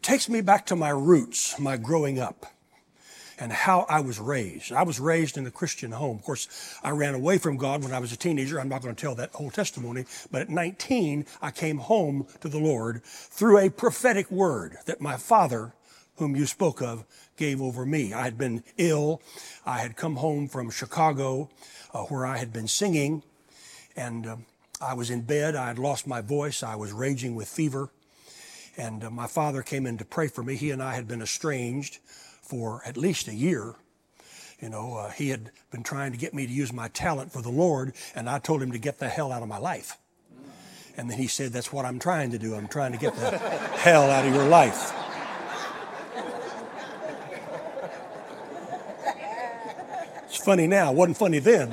takes me back to my roots, my growing up, and how I was raised. I was raised in a Christian home. Of course, I ran away from God when I was a teenager. I'm not going to tell that whole testimony, but at 19, I came home to the Lord through a prophetic word that my father, whom you spoke of, gave over me. I had been ill. I had come home from Chicago, where I had been singing, and I was in bed. I had lost my voice. I was raging with fever, and my father came in to pray for me. He and I had been estranged for at least a year. He had been trying to get me to use my talent for the Lord, and I told him to get the hell out of my life. And then he said, that's what I'm trying to do. I'm trying to get the hell out of your life. It's funny now. It wasn't funny then.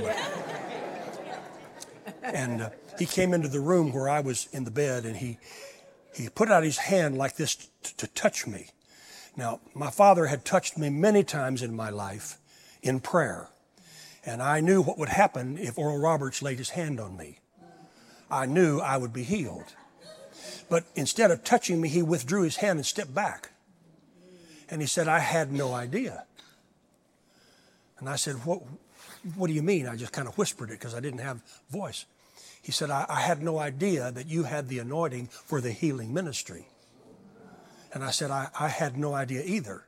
And he came into the room where I was in the bed, and he put out his hand like this to touch me. Now, my father had touched me many times in my life in prayer, and I knew what would happen if Oral Roberts laid his hand on me. I knew I would be healed. But instead of touching me, he withdrew his hand and stepped back. And he said, I had no idea. And I said, what do you mean? I just kind of whispered it because I didn't have voice. He said, I had no idea that you had the anointing for the healing ministry. And I said, I had no idea either.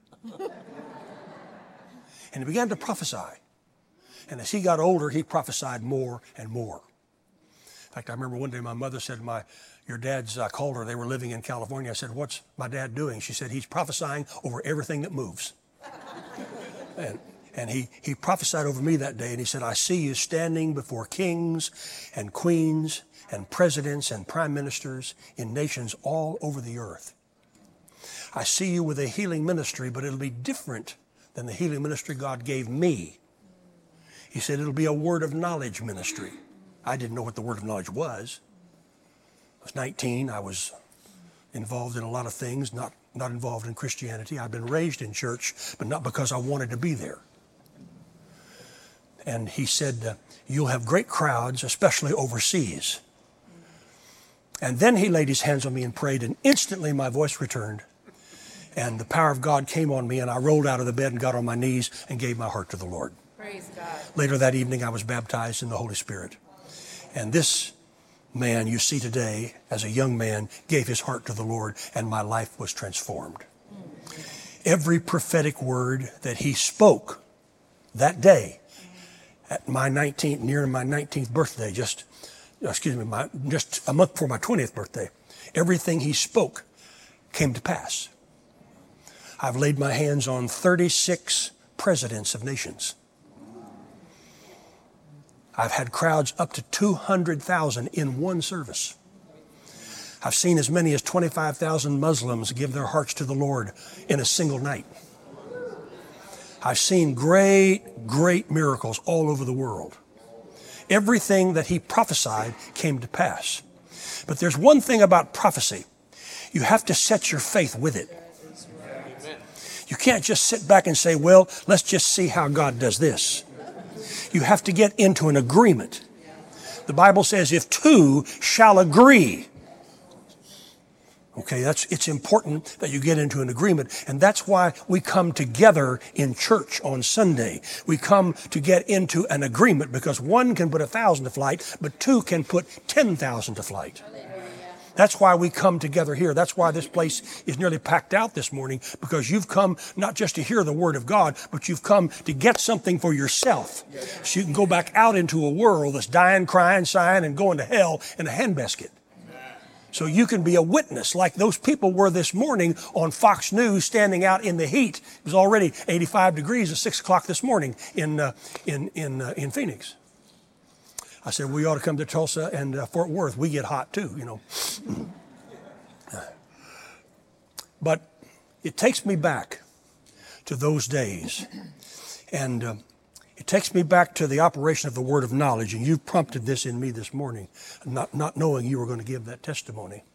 And he began to prophesy. And as he got older, he prophesied more and more. In fact, I remember one day my mother said, your dad's, I called her, they were living in California. I said, what's my dad doing? She said, he's prophesying over everything that moves. And he prophesied over me that day, and he said, I see you standing before kings and queens and presidents and prime ministers in nations all over the earth. I see you with a healing ministry, but it'll be different than the healing ministry God gave me. He said, it'll be a word of knowledge ministry. I didn't know what the word of knowledge was. I was 19. I was involved in a lot of things, not involved in Christianity. I'd been raised in church, but not because I wanted to be there. And he said, you'll have great crowds, especially overseas. And then he laid his hands on me and prayed, and instantly my voice returned. And the power of God came on me, and I rolled out of the bed and got on my knees and gave my heart to the Lord. Praise God. Later that evening, I was baptized in the Holy Spirit. And this man you see today, as a young man, gave his heart to the Lord, and my life was transformed. Every prophetic word that he spoke that day, at my 19th, near my 19th birthday, just a month before my 20th birthday, everything he spoke came to pass. I've laid my hands on 36 presidents of nations. I've had crowds up to 200,000 in one service. I've seen as many as 25,000 Muslims give their hearts to the Lord in a single night. I've seen great, great miracles all over the world. Everything that he prophesied came to pass. But there's one thing about prophecy. You have to set your faith with it. You can't just sit back and say, well, let's just see how God does this. You have to get into an agreement. The Bible says if two shall agree. Okay, it's important that you get into an agreement. And that's why we come together in church on Sunday. We come to get into an agreement because one can put 1,000 to flight, but two can put 10,000 to flight. That's why we come together here. That's why this place is nearly packed out this morning, because you've come not just to hear the Word of God, but you've come to get something for yourself. So you can go back out into a world that's dying, crying, sighing, and going to hell in a handbasket. So you can be a witness like those people were this morning on Fox News standing out in the heat. It was already 85 degrees at 6 o'clock this morning in Phoenix. I said, we ought to come to Tulsa and Fort Worth. We get hot too, you know. But it takes me back to those days. And it takes me back to the operation of the word of knowledge. And you prompted this in me this morning, not knowing you were going to give that testimony.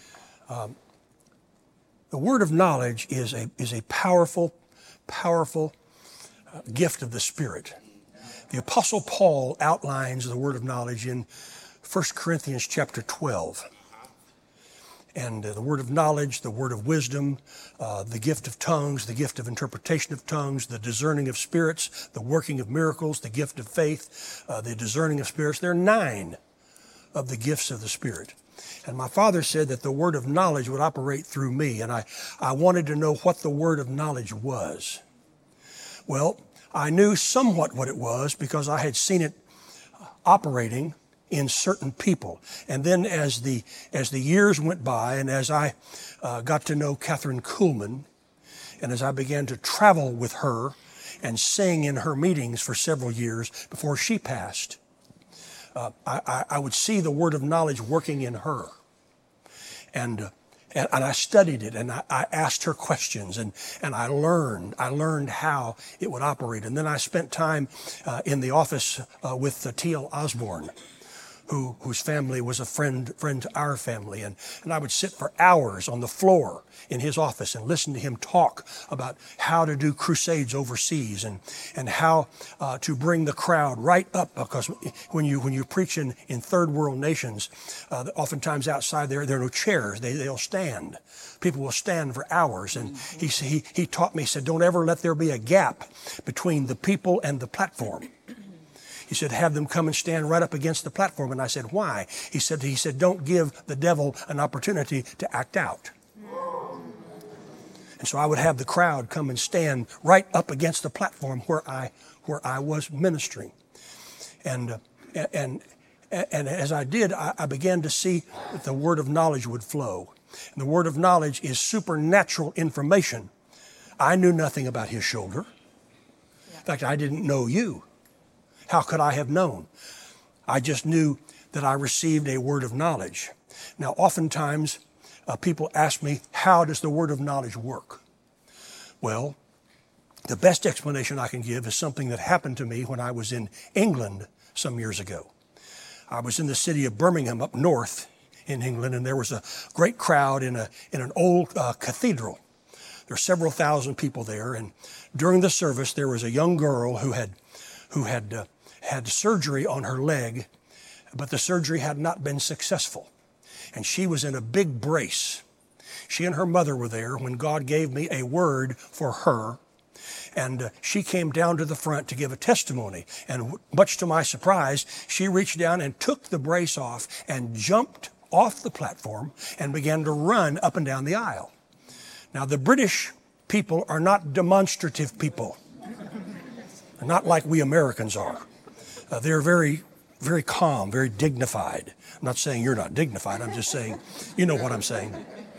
The word of knowledge is a powerful, powerful gift of the Spirit. The Apostle Paul outlines the word of knowledge in 1 Corinthians chapter 12. And the word of knowledge, the word of wisdom, the gift of tongues, the gift of interpretation of tongues, the discerning of spirits, the working of miracles, the gift of faith, the discerning of spirits. There are 9 of the gifts of the Spirit. And my father said that the word of knowledge would operate through me, and I wanted to know what the word of knowledge was. Well, I knew somewhat what it was because I had seen it operating in certain people. And then as the years went by, and as I got to know Catherine Kuhlman, and as I began to travel with her and sing in her meetings for several years before she passed, I would see the word of knowledge working in her. And I studied it, and I asked her questions, and I learned how it would operate. And then I spent time in the office with T.L. Osborne, whose family was a friend to our family. And I would sit for hours on the floor in his office and listen to him talk about how to do crusades overseas and how to bring the crowd right up, because when you preach in third world nations, oftentimes outside there are no chairs. They'll stand. People will stand for hours. And he taught me, he said, don't ever let there be a gap between the people and the platform. He said, have them come and stand right up against the platform. And I said, why? He said, don't give the devil an opportunity to act out. And so I would have the crowd come and stand right up against the platform where I was ministering. And as I did, I began to see that the word of knowledge would flow. And the word of knowledge is supernatural information. I knew nothing about his shoulder. In fact, I didn't know you. How could I have known? I just knew that I received a word of knowledge. Now, oftentimes, people ask me, how does the word of knowledge work? Well, the best explanation I can give is something that happened to me when I was in England some years ago. I was in the city of Birmingham up north in England, and there was a great crowd in an old cathedral. There were several thousand people there, and during the service, there was a young girl who had surgery on her leg, but the surgery had not been successful. And she was in a big brace. She and her mother were there when God gave me a word for her. And she came down to the front to give a testimony. And much to my surprise, she reached down and took the brace off and jumped off the platform and began to run up and down the aisle. Now, the British people are not demonstrative people. They're not like we Americans are. They're very, very calm, very dignified. I'm not saying you're not dignified. I'm just saying, you know what I'm saying.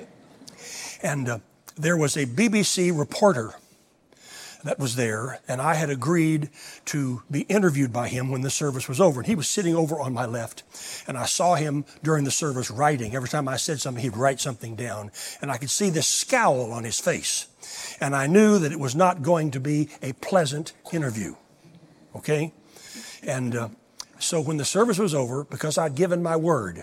And there was a BBC reporter that was there, and I had agreed to be interviewed by him when the service was over. And he was sitting over on my left, and I saw him during the service writing. Every time I said something, he'd write something down. And I could see this scowl on his face. And I knew that it was not going to be a pleasant interview. Okay? And so when the service was over, because I'd given my word,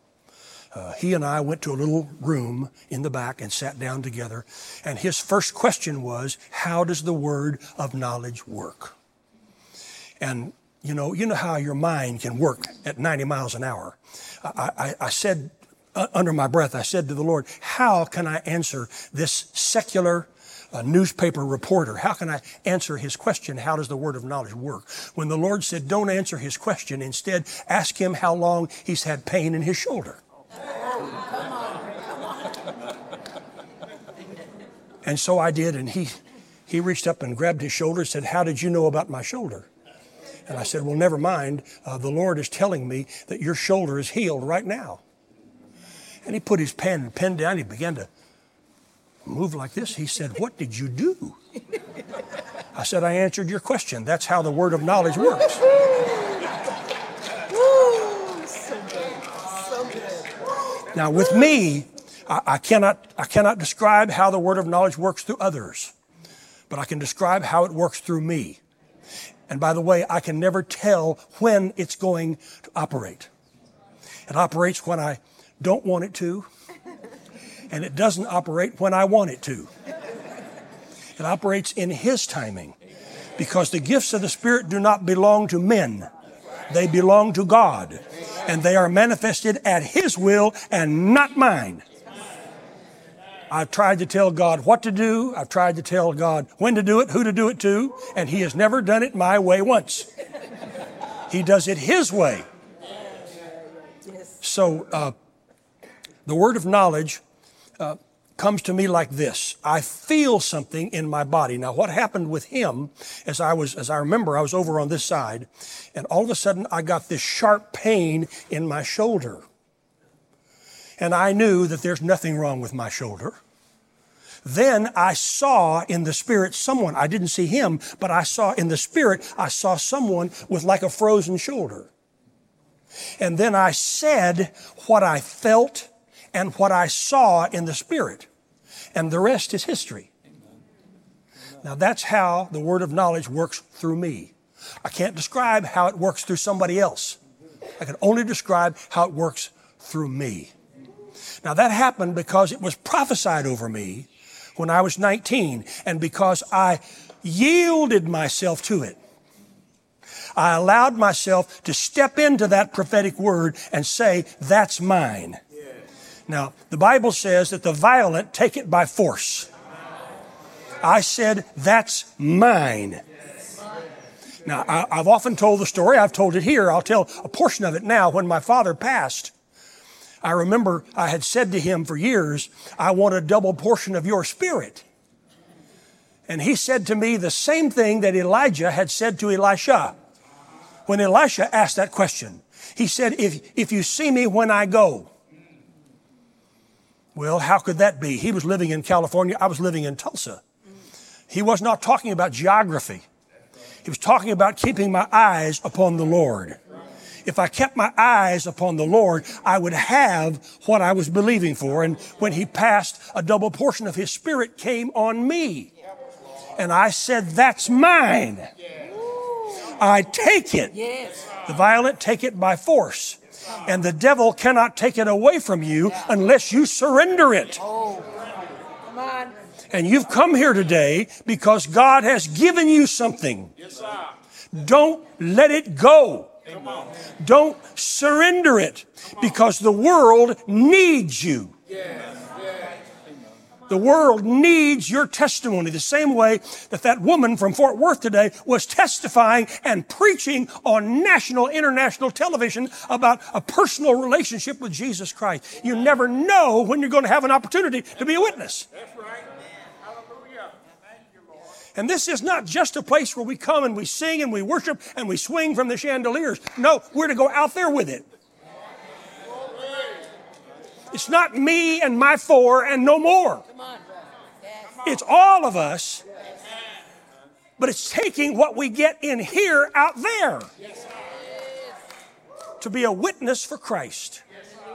he and I went to a little room in the back and sat down together. And his first question was, how does the word of knowledge work? And you know how your mind can work at 90 miles an hour. I said, under my breath, I said to the Lord, how can I answer this secular newspaper reporter? How can I answer his question, how does the word of knowledge work? When the Lord said, don't answer his question. Instead, ask him how long he's had pain in his shoulder. And so I did, and he reached up and grabbed his shoulder and said, how did you know about my shoulder? And I said, well, never mind. The Lord is telling me that your shoulder is healed right now. And he put his pen down. He began to move like this. He said, what did you do? I said, I answered your question. That's how the word of knowledge works. Now, with me, I cannot describe how the word of knowledge works through others, but I can describe how it works through me. And by the way, I can never tell when it's going to operate. It operates when I don't want it to, and it doesn't operate when I want it to. It operates in His timing, because the gifts of the Spirit do not belong to men. They belong to God, and they are manifested at His will and not mine. I've tried to tell God what to do. I've tried to tell God when to do it, who to do it to, and He has never done it my way once. He does it His way. So the word of knowledge comes to me like this. I feel something in my body. Now, what happened with him, as I remember, I was over on this side, and all of a sudden I got this sharp pain in my shoulder. And I knew that there's nothing wrong with my shoulder. Then I saw in the spirit someone, I didn't see him, but I saw in the spirit, I saw someone with like a frozen shoulder. And then I said what I felt and what I saw in the spirit. And the rest is history. Now that's how the word of knowledge works through me. I can't describe how it works through somebody else. I can only describe how it works through me. Now that happened because it was prophesied over me when I was 19, and because I yielded myself to it. I allowed myself to step into that prophetic word and say, that's mine. Now, the Bible says that the violent take it by force. I said, that's mine. Now, I've often told the story. I've told it here. I'll tell a portion of it now. When my father passed, I remember I had said to him for years, I want a double portion of your spirit. And he said to me the same thing that Elijah had said to Elisha. When Elisha asked that question, he said, if you see me when I go. Well, how could that be? He was living in California. I was living in Tulsa. He was not talking about geography. He was talking about keeping my eyes upon the Lord. If I kept my eyes upon the Lord, I would have what I was believing for. And when he passed, a double portion of his spirit came on me. And I said, that's mine. I take it. The violent take it by force. And the devil cannot take it away from you unless you surrender it. And you've come here today because God has given you something. Don't let it go. Don't surrender it, because the world needs you. The world needs your testimony the same way that woman from Fort Worth today was testifying and preaching on national, international television about a personal relationship with Jesus Christ. You never know when you're going to have an opportunity to be a witness. That's right. Hallelujah. Thank you, Lord. And this is not just a place where we come and we sing and we worship and we swing from the chandeliers. No, we're to go out there with it. It's not me and my four and no more. It's all of us, but it's taking what we get in here out there to be a witness for Christ.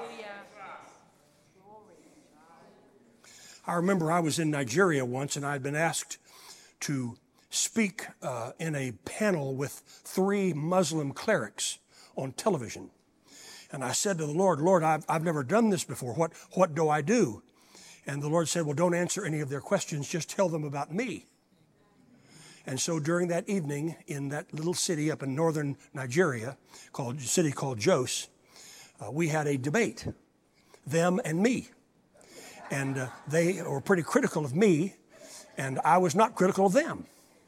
I remember I was in Nigeria once, and I'd been asked to speak in a panel with 3 Muslim clerics on television. And I said to the Lord, Lord, I've never done this before. What do I do? And the Lord said, well, don't answer any of their questions. Just tell them about me. And so during that evening in that little city up in northern Nigeria, called Jos, we had a debate, them and me. And they were pretty critical of me, and I was not critical of them.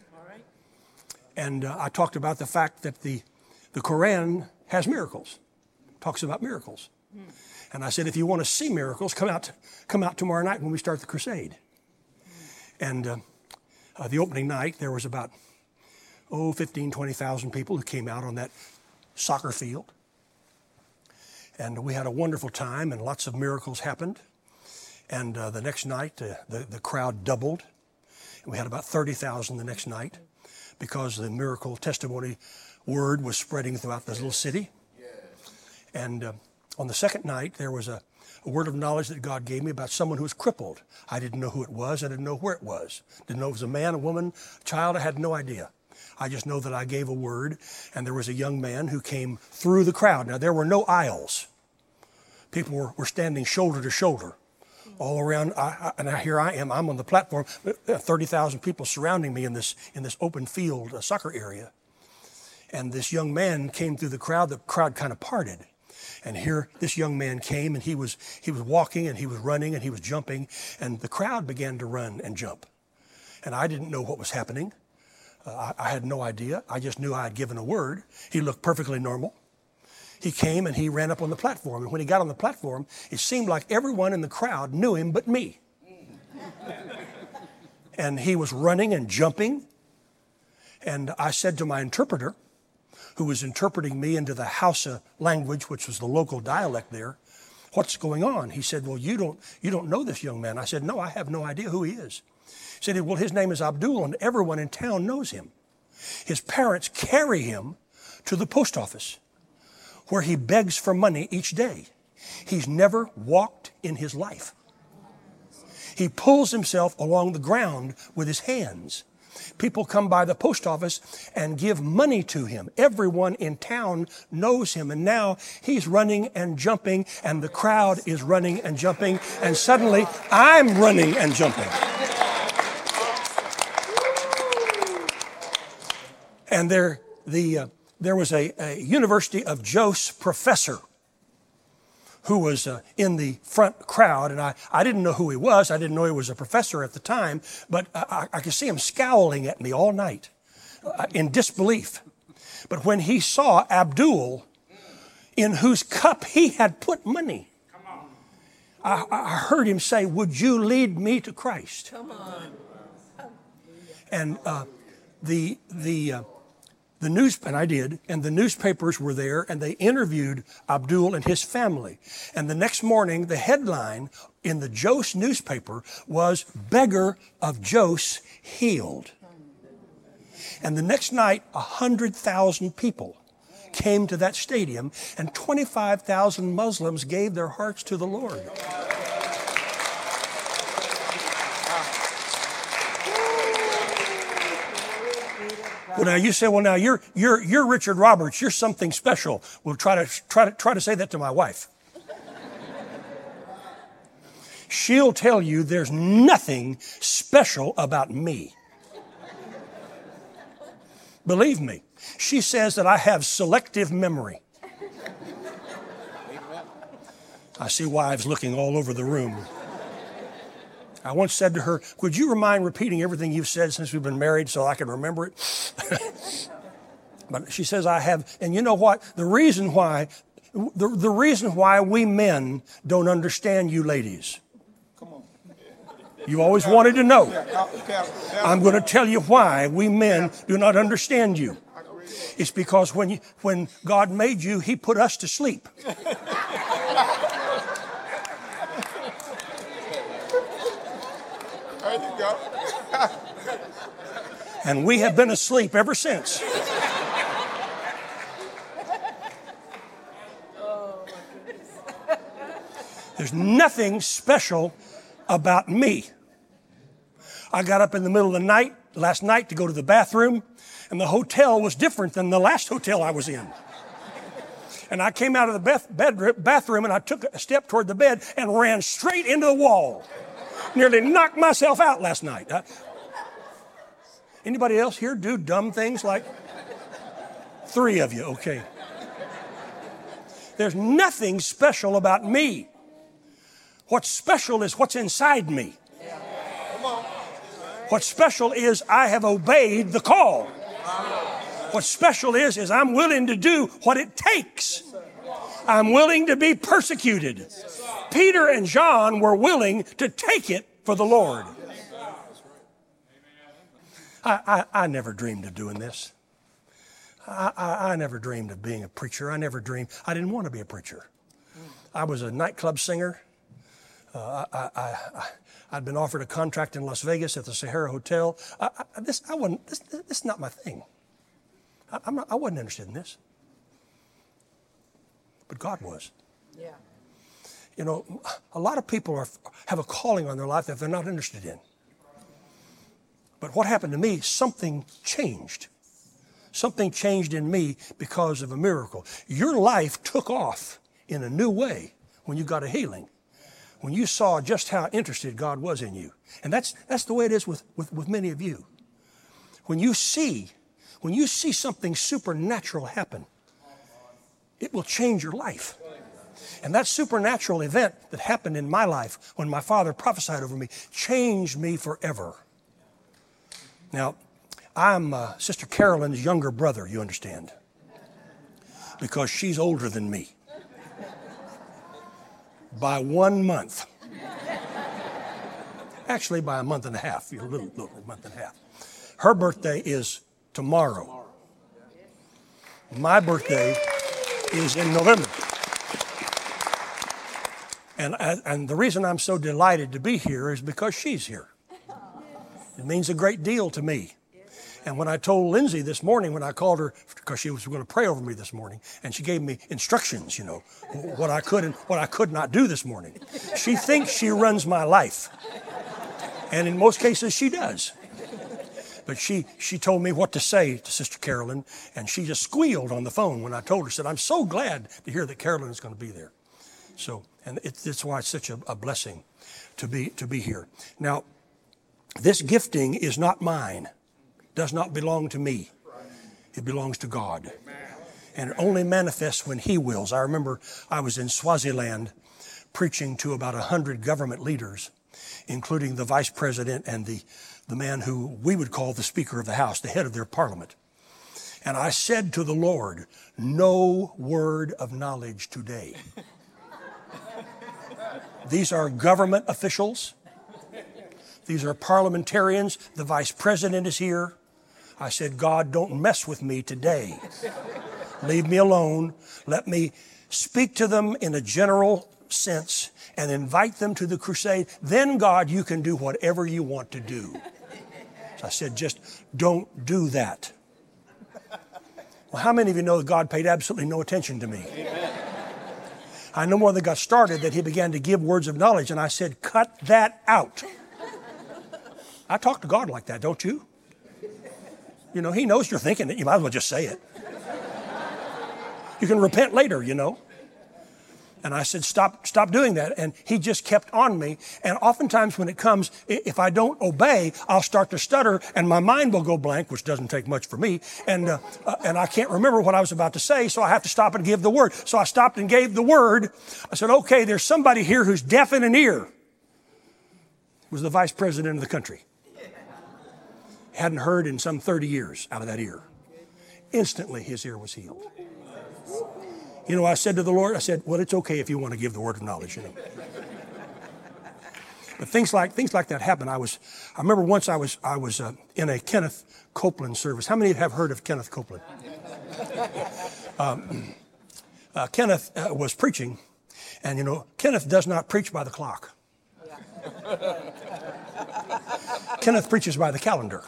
And I talked about the fact that the Quran has miracles. Talks about miracles. And I said, if you want to see miracles, come out tomorrow night when we start the crusade. And the opening night, there was about 15, 20,000 people who came out on that soccer field. And we had a wonderful time, and lots of miracles happened. And the next night, the crowd doubled. And we had about 30,000 the next night, because the miracle testimony word was spreading throughout the little city. And on the second night, there was a word of knowledge that God gave me about someone who was crippled. I didn't know who it was. I didn't know where it was. Didn't know if it was a man, a woman, a child. I had no idea. I just know that I gave a word, and there was a young man who came through the crowd. Now, there were no aisles. People were standing shoulder to shoulder all around. And here I am. I'm on the platform. 30,000 people surrounding me in this open field, soccer area. And this young man came through the crowd. The crowd kind of parted. And here this young man came, and he was walking, and he was running, and he was jumping, and the crowd began to run and jump. And I didn't know what was happening. I had no idea. I just knew I had given a word. He looked perfectly normal. He came and he ran up on the platform. And when he got on the platform, it seemed like everyone in the crowd knew him but me. And he was running and jumping. And I said to my interpreter, who was interpreting me into the Hausa language, which was the local dialect there, "What's going on?" He said, "Well, you don't know this young man." I said, "No, I have no idea who he is." He said, "Well, his name is Abdul, and everyone in town knows him. His parents carry him to the post office, where he begs for money each day. He's never walked in his life. He pulls himself along the ground with his hands. People come by the post office and give money to him. Everyone in town knows him. And now he's running and jumping, and the crowd is running and jumping. And suddenly I'm running and jumping." And there was a University of Jos professor who was in the front crowd, and I didn't know who he was. I didn't know he was a professor at the time, but I could see him scowling at me all night in disbelief. But when he saw Abdul, in whose cup he had put money, I heard him say, "Would you lead me to Christ?" Come on. And and I did, and the newspapers were there, and they interviewed Abdul and his family. And the next morning, the headline in the Jos newspaper was, "Beggar of Jos Healed." And the next night, 100,000 people came to that stadium, and 25,000 Muslims gave their hearts to the Lord. Well, now you say, "Well, now you're Richard Roberts. You're something special." Well, try to say that to my wife. She'll tell you there's nothing special about me. Believe me. She says that I have selective memory. I see wives looking all over the room. I once said to her, "Would you mind repeating everything you've said since we've been married so I can remember it?" But she says I have. And you know what? The reason why we men don't understand you ladies. Come on. You always wanted to know. I'm going to tell you why we men do not understand you. It's because when God made you, He put us to sleep. There you go. And we have been asleep ever since. There's nothing special about me. I got up in the middle of the night last night to go to the bathroom, and the hotel was different than the last hotel I was in. And I came out of the bathroom, and I took a step toward the bed and ran straight into the wall. Nearly knocked myself out last night. Anybody else here do dumb things like? 3 of you, okay. There's nothing special about me. What's special is what's inside me. What's special is I have obeyed the call. What's special is I'm willing to do what it takes. I'm willing to be persecuted. Peter and John were willing to take it for the Lord. I never dreamed of doing this. I never dreamed of being a preacher. I didn't want to be a preacher. I was a nightclub singer. I'd been offered a contract in Las Vegas at the Sahara Hotel. This is not my thing. I wasn't interested in this. But God was. Yeah. You know, a lot of people have a calling on their life that they're not interested in. But what happened to me, something changed. Something changed in me because of a miracle. Your life took off in a new way when you got a healing, when you saw just how interested God was in you. And that's the way it is with many of you. When you see something supernatural happen, it will change your life. And that supernatural event that happened in my life when my father prophesied over me changed me forever. Now, I'm Sister Carolyn's younger brother, you understand, because she's older than me by 1 month. Actually, by a month and a half, a little month and a half. Her birthday is tomorrow. My birthday is in November. And the reason I'm so delighted to be here is because she's here. It means a great deal to me. And when I told Lindsay this morning, when I called her, because she was going to pray over me this morning, and she gave me instructions, what I could and what I could not do this morning. She thinks she runs my life. And in most cases, she does. But she told me what to say to Sister Carolyn, and she just squealed on the phone when I told her. Said, I'm so glad to hear that Carolyn is going to be there. So, and it's why it's such a blessing to be here. Now, this gifting is not mine. Does not belong to me. It belongs to God. And it only manifests when He wills. I remember I was in Swaziland preaching to about 100 government leaders, including the vice president and the man who we would call the Speaker of the House, the head of their parliament. And I said to the Lord, no word of knowledge today. These are government officials. These are parliamentarians. The vice president is here. I said, God, don't mess with me today. Leave me alone. Let me speak to them in a general sense and invite them to the crusade. Then, God, you can do whatever you want to do. So I said, just don't do that. Well, how many of you know that God paid absolutely no attention to me? Amen. I know when they got started that He began to give words of knowledge, and I said, cut that out. I talk to God like that, don't you? He knows you're thinking it. You might as well just say it. You can repent later, And I said, stop doing that. And He just kept on me. And oftentimes when it comes, if I don't obey, I'll start to stutter and my mind will go blank, which doesn't take much for me. And I can't remember what I was about to say, so I have to stop and give the word. So I stopped and gave the word. I said, okay, there's somebody here who's deaf in an ear. It was the vice president of the country. Hadn't heard in some 30 years out of that ear. Instantly his ear was healed. I said to the Lord, I said, well, it's okay if you want to give the word of knowledge, But things like that happen. I remember once I was in a Kenneth Copeland service. How many have heard of Kenneth Copeland? Kenneth was preaching, and Kenneth does not preach by the clock. Kenneth preaches by the calendar.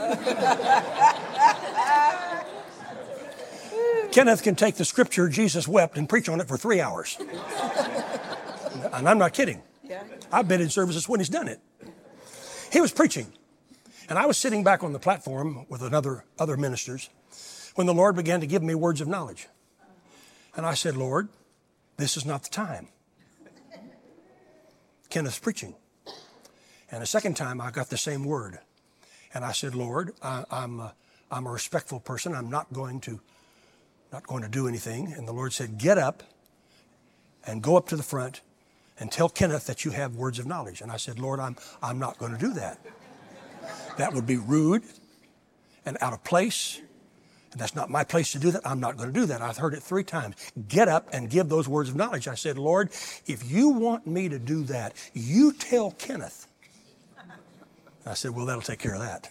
Kenneth can take the scripture, Jesus wept, and preach on it for 3 hours. And I'm not kidding. I've been in services when he's done it. He was preaching. And I was sitting back on the platform with other ministers when the Lord began to give me words of knowledge. And I said, Lord, this is not the time. Kenneth's preaching. And the second time I got the same word. And I said, Lord, I'm a respectful person. I'm not going to do anything. And the Lord said, get up and go up to the front and tell Kenneth that you have words of knowledge. And I said, Lord, I'm not going to do that. That would be rude and out of place. And that's not my place to do that. I'm not going to do that. I've heard it 3 times. Get up and give those words of knowledge. I said, Lord, if you want me to do that, you tell Kenneth. I said, well, that'll take care of that.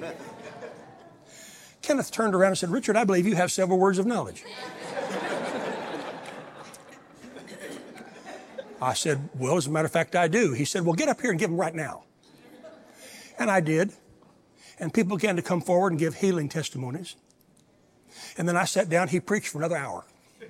Kenneth turned around and said, Richard, I believe you have several words of knowledge. I said, well, as a matter of fact, I do. He said, well, get up here and give them right now. And I did. And people began to come forward and give healing testimonies. And then I sat down. He preached for another hour.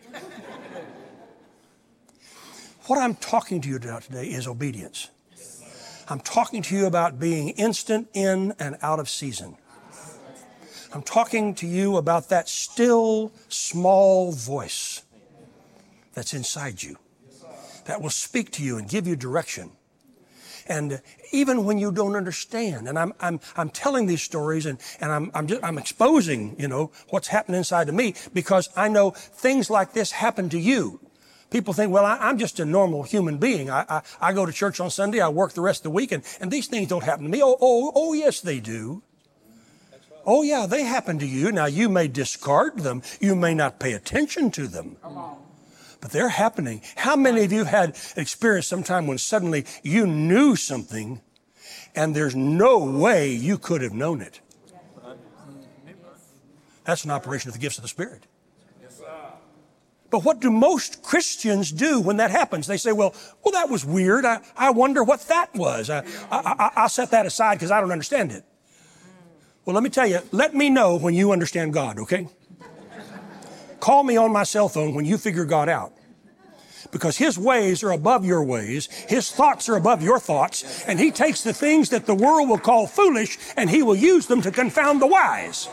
What I'm talking to you about today is obedience. I'm talking to you about being instant in and out of season. I'm talking to you about that still, small voice that's inside you that will speak to you and give you direction. And even when you don't understand, and I'm telling these stories and I'm exposing, what's happening inside of me because I know things like this happen to you. People think, well, I'm just a normal human being. I go to church on Sunday, I work the rest of the week, and these things don't happen to me. Oh, yes, they do. Oh, yeah, they happen to you. Now, you may discard them. You may not pay attention to them. But they're happening. How many of you had experienced sometime when suddenly you knew something and there's no way you could have known it? That's an operation of the gifts of the Spirit. But what do most Christians do when that happens? They say, well, that was weird. I wonder what that was. I'll set that aside because I don't understand it. Well, let me tell you, let me know when you understand God, okay? Call me on my cell phone when you figure God out. Because His ways are above your ways. His thoughts are above your thoughts. And He takes the things that the world will call foolish and He will use them to confound the wise.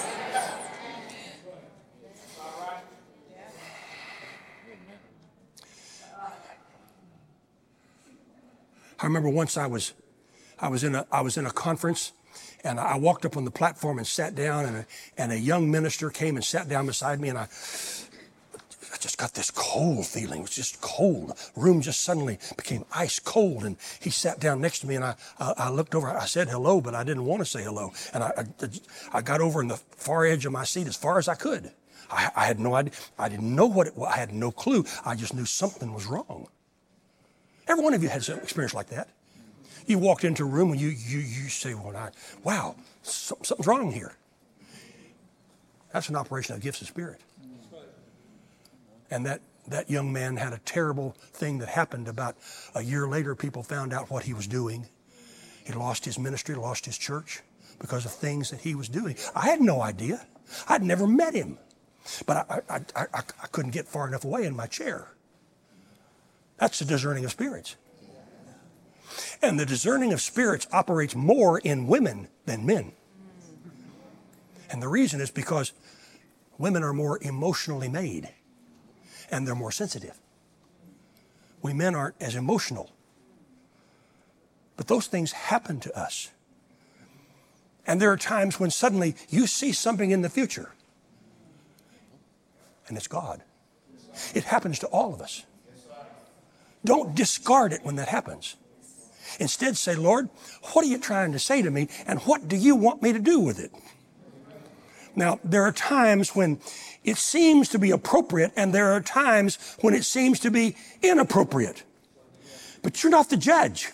I remember once I was in a conference, and I walked up on the platform and sat down, and a young minister came and sat down beside me, and I just got this cold feeling. It was just cold. The room just suddenly became ice cold, and he sat down next to me, and I looked over. I said hello, but I didn't want to say hello, and I got over in the far edge of my seat as far as I could. I had no idea. I didn't know what it was. I had no clue. I just knew something was wrong. Every one of you had some experience like that. You walked into a room and you say, wow, something's wrong here. That's an operation of the gifts of the Spirit. And that young man had a terrible thing that happened. About a year later, people found out what he was doing. He lost his ministry, lost his church because of things that he was doing. I had no idea. I'd never met him. But I couldn't get far enough away in my chair. That's the discerning of spirits. And the discerning of spirits operates more in women than men. And the reason is because women are more emotionally made and they're more sensitive. We men aren't as emotional. But those things happen to us. And there are times when suddenly you see something in the future. And it's God. It happens to all of us. Don't discard it when that happens. Instead say, Lord, what are you trying to say to me, and what do you want me to do with it? Now, there are times when it seems to be appropriate, and there are times when it seems to be inappropriate. But you're not the judge.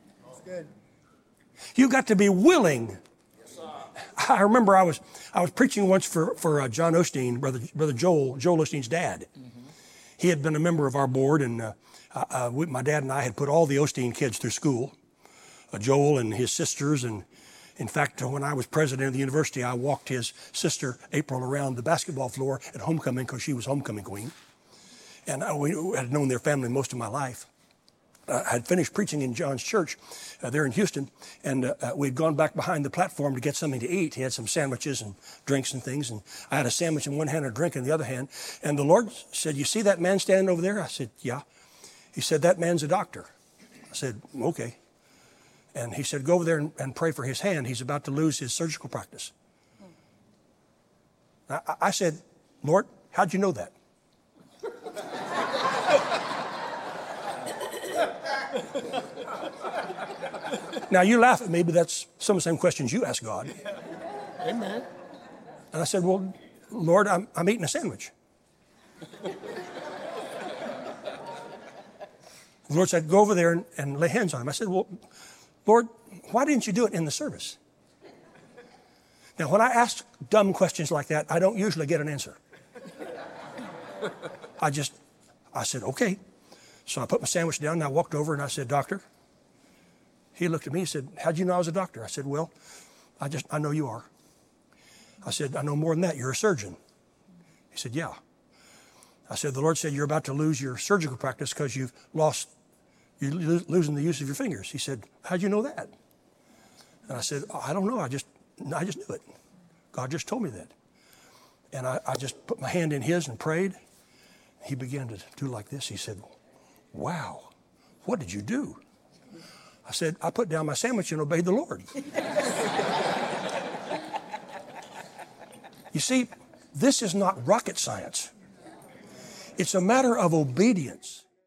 You've got to be willing. I remember I was preaching once for John Osteen, brother Joel Osteen's dad. He had been a member of our board, and my dad and I had put all the Osteen kids through school, Joel and his sisters. And in fact, when I was president of the university, I walked his sister, April, around the basketball floor at homecoming because she was homecoming queen. And we had known their family most of my life. I had finished preaching in John's church there in Houston, and we'd gone back behind the platform to get something to eat. He had some sandwiches and drinks and things, and I had a sandwich in one hand and a drink in the other hand. And the Lord said, you see that man standing over there? I said, yeah. He said, that man's a doctor. I said, okay. And he said, go over there and pray for his hand. He's about to lose his surgical practice. I said, Lord, how'd you know that? Now, you laugh at me, but that's some of the same questions you ask God. Amen. And I said, well, Lord, I'm eating a sandwich. The Lord said, go over there and lay hands on him. I said, well, Lord, why didn't you do it in the service? Now, when I ask dumb questions like that, I don't usually get an answer. I said, okay. So I put my sandwich down and I walked over and I said, doctor. He looked at me and said, how'd you know I was a doctor? I said, well, I know you are. I said, I know more than that. You're a surgeon. He said, yeah. I said, the Lord said, you're about to lose your surgical practice because you're losing the use of your fingers. He said, how'd you know that? And I said, I don't know. I just knew it. God just told me that. And I just put my hand in his and prayed. He began to do like this. He said, wow, what did you do? I said, I put down my sandwich and obeyed the Lord. You see, this is not rocket science. It's a matter of obedience.